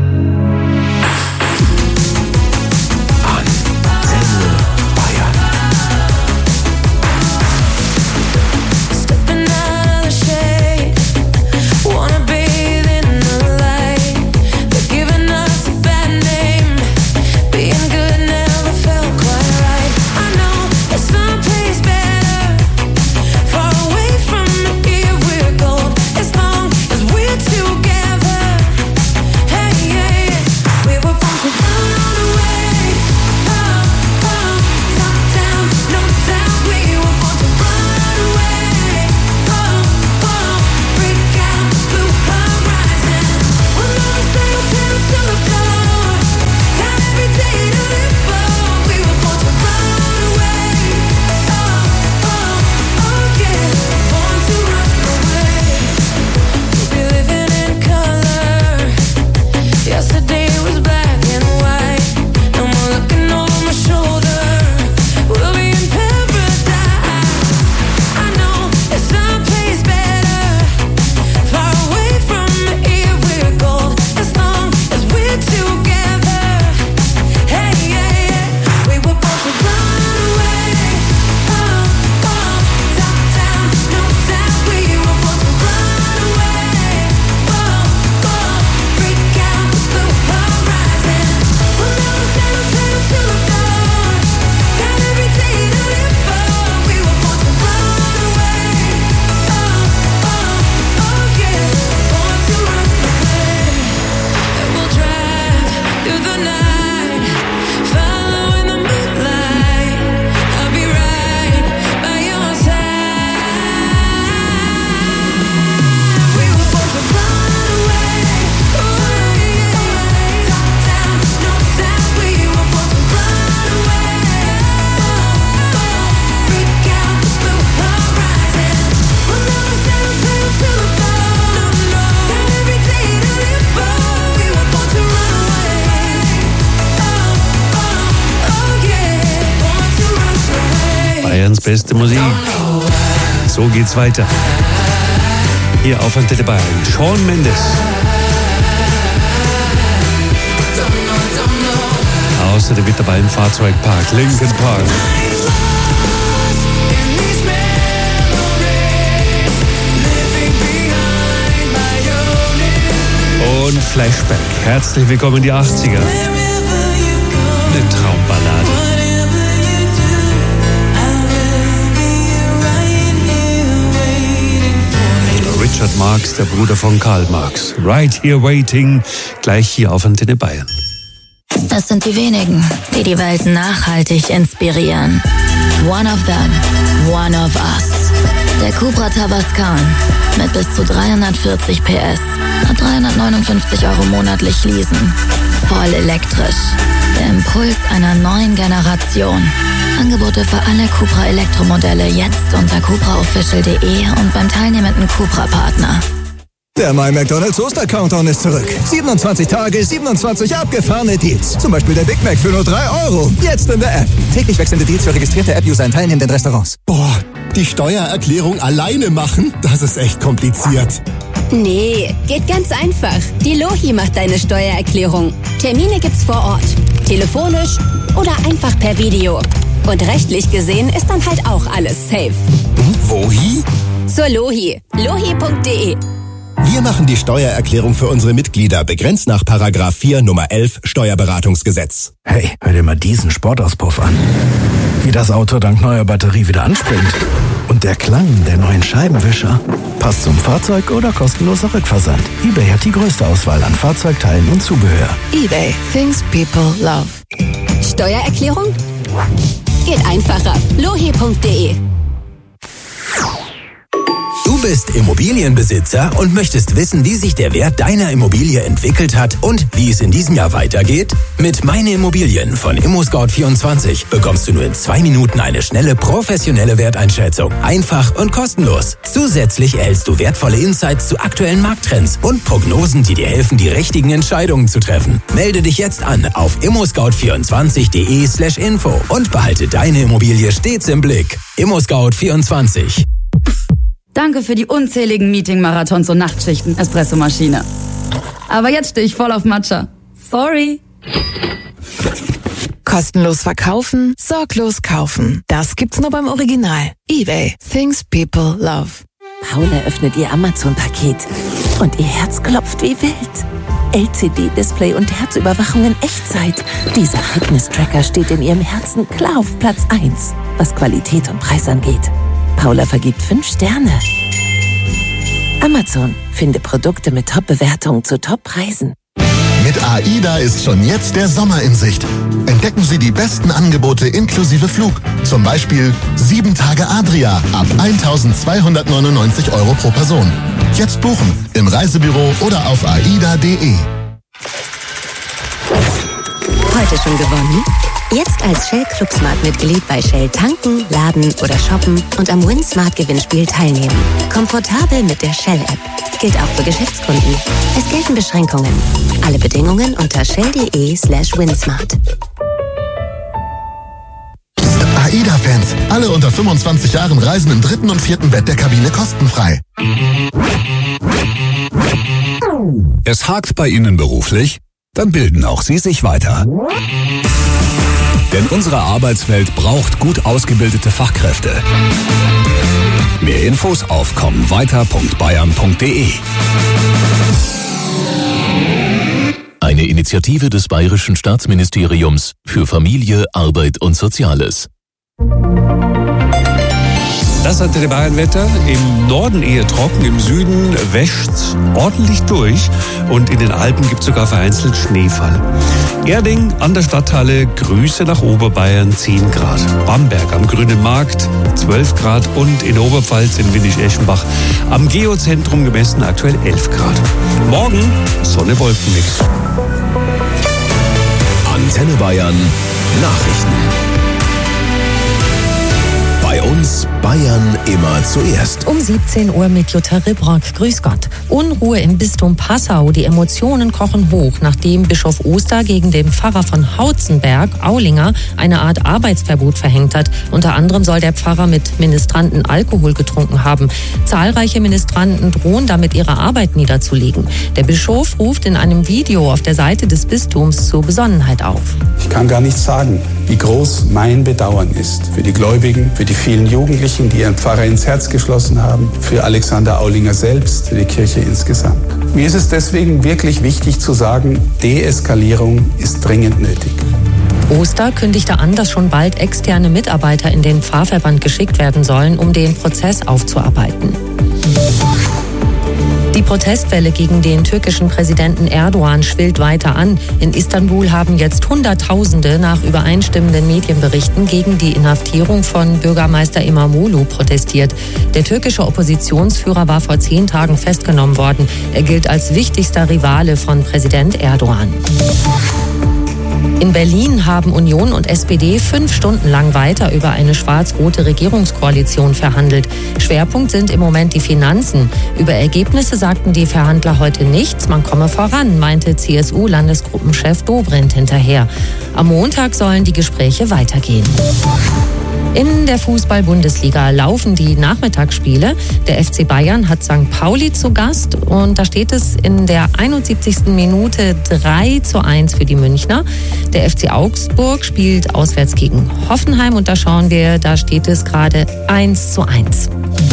Stepping out of the shade, wanna bathe in the light. They're giving us a bad name, being good never felt quite right. I know there's someplace better, far away from here we're gold. As long as we're together, hey, yeah, we were born to run away. Oh, oh, top down, no doubt. We were born to run away. Oh, oh, break out the blue horizon. We'll never say a pedal to the floor. Got every day to live for. We were born to run away. Oh, oh, oh, yeah, born to run away. We'll be living in color. Yesterday was black and white. No more looking over my shoulder. We'll be in paradise. I know there's someplace better, far away from here we're gold. As long as we're together, hey, yeah, yeah, we were born to run away. Oh, oh, top down, no doubt. We were born to run away. Oh, oh, break out the blue horizon. We'll never set a pedal to the floor. Got every day to live for. We were born to run away. Oh, oh, oh, yeah, born to run away. And we'll drive through the night, following the moonlight. I'll be right by your side. We were born to run away. Oh, yeah, top down, no doubt. We were born to run away. Oh, break out the blue horizon. We'll never set a pedal to the floor. No, no, got every day to live for. We were born to run away. Oh, oh, oh, yeah, born to run away. Bayerns beste Musik. So geht's weiter. Hier auf Antenne Bayern. Shawn Mendes. Don't außerdem mit dabei im Fahrzeugpark Linkin Park. Und Flashback. Herzlich willkommen in die 80er. Eine Traumballade. Richard Marx, der Bruder von Karl Marx. Right Here Waiting, gleich hier auf Antenne Bayern. Das sind die wenigen, die die Welt nachhaltig inspirieren. One of them, one of us. Der Cupra Tavascan mit bis zu 340 PS. Ab 359 € monatlich leasen. Voll elektrisch. Der Impuls einer neuen Generation. Angebote für alle Cupra Elektromodelle jetzt unter cupraofficial.de und beim teilnehmenden Cupra-Partner. Der My McDonald's Oster-Countdown ist zurück. 27 Tage, 27 abgefahrene Deals. Zum Beispiel der Big Mac für nur 3 €. Jetzt in der App. Täglich wechselnde Deals für registrierte App-User in teilnehmenden Restaurants. Boah, die Steuererklärung alleine machen? Das ist echt kompliziert. Nee, geht ganz einfach. Die Lohi macht deine Steuererklärung. Termine gibt's vor Ort, telefonisch oder einfach per Video. Und rechtlich gesehen ist dann halt auch alles safe. Wohi? Zur Lohi. Lohi.de. Wir machen die Steuererklärung für unsere Mitglieder, begrenzt nach Paragraph 4 Nummer 11 Steuerberatungsgesetz. Hey, hör dir mal diesen Sportauspuff an. Wie das Auto dank neuer Batterie wieder anspringt. Und der Klang der neuen Scheibenwischer. Passt zum Fahrzeug oder kostenloser Rückversand. eBay hat die größte Auswahl an Fahrzeugteilen und Zubehör. eBay. Things people love. Steuererklärung? Geht einfacher. Lohi.de. Du bist Immobilienbesitzer und möchtest wissen, wie sich der Wert deiner Immobilie entwickelt hat und wie es in diesem Jahr weitergeht? Mit Meine Immobilien von ImmoScout24 bekommst du nur in 2 Minuten eine schnelle, professionelle Werteinschätzung. Einfach und kostenlos. Zusätzlich erhältst du wertvolle Insights zu aktuellen Markttrends und Prognosen, die dir helfen, die richtigen Entscheidungen zu treffen. Melde dich jetzt an auf immoscout24.de/info und behalte deine Immobilie stets im Blick. ImmoScout24. Danke für die unzähligen Meeting-Marathons und Nachtschichten, Espressomaschine. Aber jetzt stehe ich voll auf Matcha. Sorry. Kostenlos verkaufen, sorglos kaufen. Das gibt's nur beim Original. eBay. Things people love. Paula öffnet ihr Amazon-Paket und ihr Herz klopft wie wild. LCD-Display und Herzüberwachung in Echtzeit. Dieser Fitness-Tracker steht in ihrem Herzen klar auf Platz 1, was Qualität und Preis angeht. Paula vergibt 5 Sterne. Amazon. Finde Produkte mit Top-Bewertungen zu Top-Preisen. Mit AIDA ist schon jetzt der Sommer in Sicht. Entdecken Sie die besten Angebote inklusive Flug. Zum Beispiel 7 Tage Adria ab 1.299 € pro Person. Jetzt buchen im Reisebüro oder auf aida.de. Heute schon gewonnen? Jetzt als Shell Club Smart Mitglied bei Shell tanken, laden oder shoppen und am Win Smart Gewinnspiel teilnehmen. Komfortabel mit der Shell App. Gilt auch für Geschäftskunden. Es gelten Beschränkungen. Alle Bedingungen unter shell.de/winsmart. AIDA-Fans, alle unter 25 Jahren reisen im 3. und 4. Bett der Kabine kostenfrei. Es hakt bei Ihnen beruflich? Dann bilden auch Sie sich weiter. Denn unsere Arbeitswelt braucht gut ausgebildete Fachkräfte. Mehr Infos auf kommweiter.bayern.de. Eine Initiative des Bayerischen Staatsministeriums für Familie, Arbeit und Soziales. Das Antenne Bayern-Wetter. Im Norden eher trocken, im Süden wäscht's ordentlich durch und in den Alpen gibt es sogar vereinzelt Schneefall. Erding an der Stadthalle, Grüße nach Oberbayern, 10 Grad. Bamberg am Grünen Markt, 12 Grad und in Oberpfalz in Windisch-Eschenbach am Geozentrum gemessen aktuell 11 Grad. Morgen Sonne-Wolkenmix. Antenne Bayern Nachrichten. Bei uns Bayern immer zuerst. Um 17 Uhr mit Jutta Ribrock. Grüß Gott. Unruhe im Bistum Passau. Die Emotionen kochen hoch, nachdem Bischof Oster gegen den Pfarrer von Hautzenberg, Aulinger, eine Art Arbeitsverbot verhängt hat. Unter anderem soll der Pfarrer mit Ministranten Alkohol getrunken haben. Zahlreiche Ministranten drohen damit, ihre Arbeit niederzulegen. Der Bischof ruft in einem Video auf der Seite des Bistums zur Besonnenheit auf. Ich kann gar nicht sagen, wie groß mein Bedauern ist für die Gläubigen, für die vielen Jugendlichen, die ihren Pfarrer ins Herz geschlossen haben, für Alexander Aulinger selbst, für die Kirche insgesamt. Mir ist es deswegen wirklich wichtig zu sagen, Deeskalierung ist dringend nötig. Oster kündigte an, dass schon bald externe Mitarbeiter in den Pfarrverband geschickt werden sollen, um den Prozess aufzuarbeiten. Die Protestwelle gegen den türkischen Präsidenten Erdogan schwillt weiter an. In Istanbul haben jetzt Hunderttausende nach übereinstimmenden Medienberichten gegen die Inhaftierung von Bürgermeister İmamoğlu protestiert. Der türkische Oppositionsführer war vor 10 Tagen festgenommen worden. Er gilt als wichtigster Rivale von Präsident Erdogan. In Berlin haben Union und SPD 5 Stunden lang weiter über eine schwarz-rote Regierungskoalition verhandelt. Schwerpunkt sind im Moment die Finanzen. Über Ergebnisse sagten die Verhandler heute nichts. Man komme voran, meinte CSU-Landesgruppenchef Dobrindt hinterher. Am Montag sollen die Gespräche weitergehen. In der Fußball-Bundesliga laufen die Nachmittagsspiele. Der FC Bayern hat St. Pauli zu Gast und da steht es in der 71. Minute 3:1 für die Münchner. Der FC Augsburg spielt auswärts gegen Hoffenheim und da schauen wir, da steht es gerade 1:1.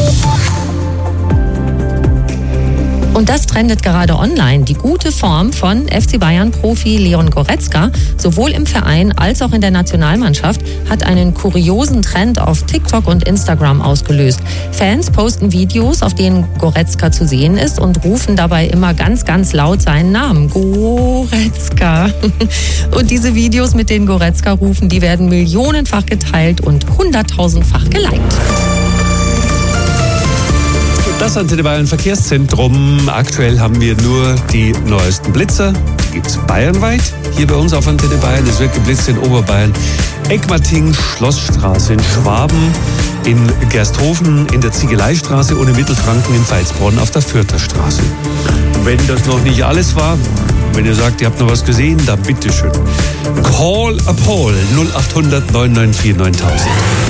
Und das trendet gerade online. Die gute Form von FC Bayern-Profi Leon Goretzka, sowohl im Verein als auch in der Nationalmannschaft, hat einen kuriosen Trend auf TikTok und Instagram ausgelöst. Fans posten Videos, auf denen Goretzka zu sehen ist und rufen dabei immer ganz, ganz laut seinen Namen. Goretzka. Und diese Videos mit den Goretzka-Rufen, die werden millionenfach geteilt und 100.000-fach geliked. Das Antenne Bayern Verkehrszentrum. Aktuell haben wir nur die neuesten Blitzer. Die gibt es bayernweit. Hier bei uns auf Antenne Bayern. Es wird geblitzt in Oberbayern, Eckmarting, Schlossstraße in Schwaben, in Gersthofen, in der Ziegeleistraße und in Mittelfranken in Veitsbronn auf der Fürther Straße. Wenn das noch nicht alles war, wenn ihr sagt, ihr habt noch was gesehen, dann bitteschön. Call a Paul 0800 994 9000.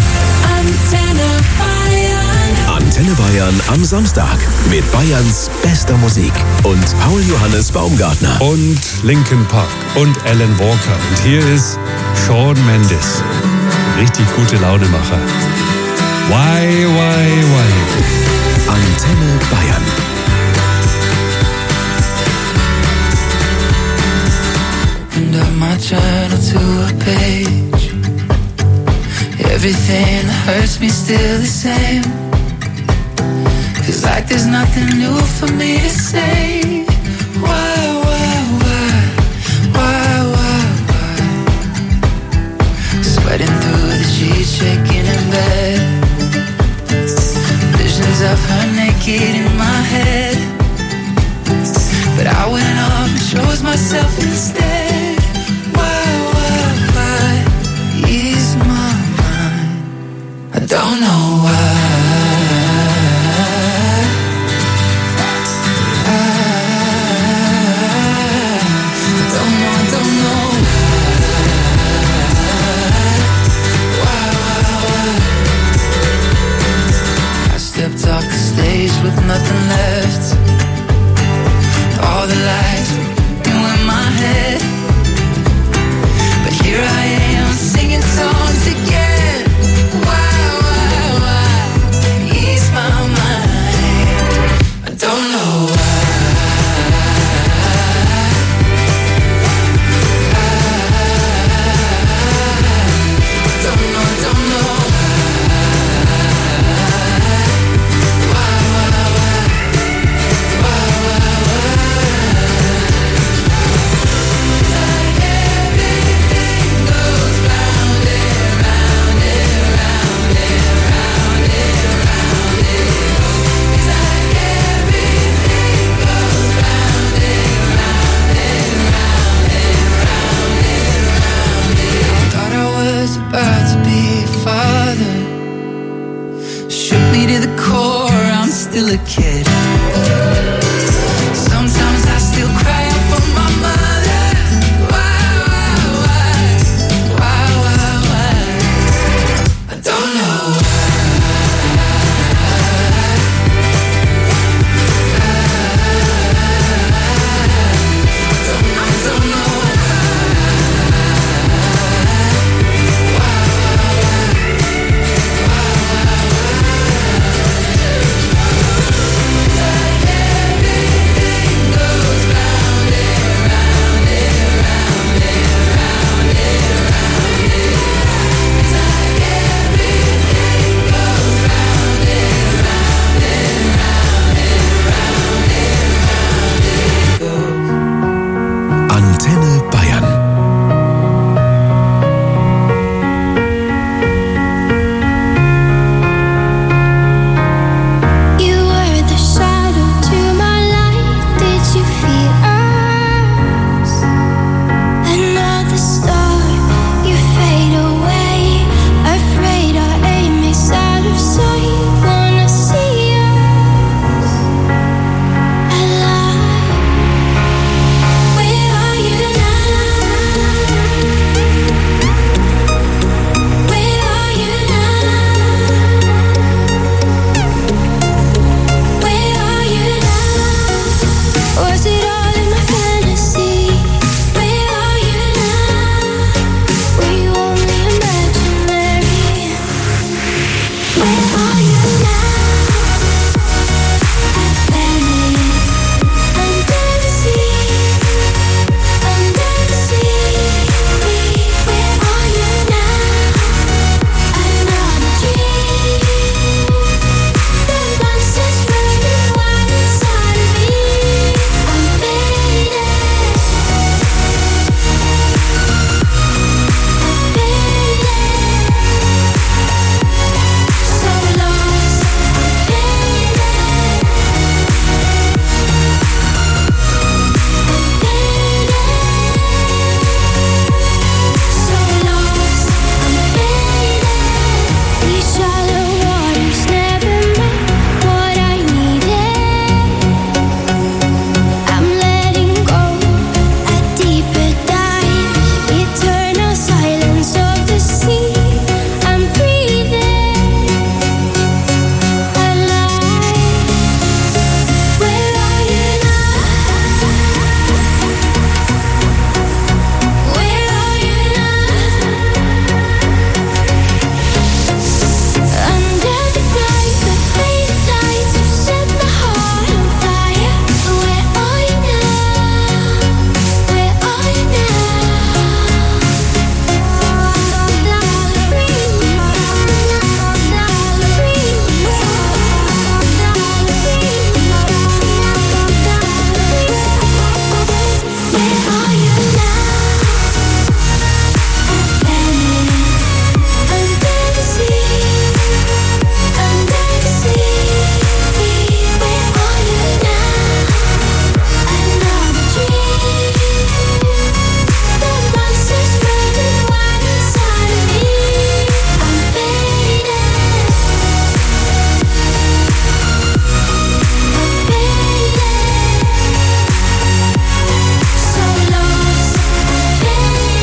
Antenne Bayern am Samstag mit Bayerns bester Musik und Paul Johannes Baumgartner. Und Linkin Park und Alan Walker. Und hier ist Shawn Mendes. Richtig gute Launemacher. Why? Antenne Bayern. Opened up my journal to a page. Everything that hurts me still the same. Feels like there's nothing new for me to say. Why? Sweating through the sheets, shaking in bed. Visions of her naked in my head. But I went off and chose myself instead. Why? Ease my mind. I don't know why.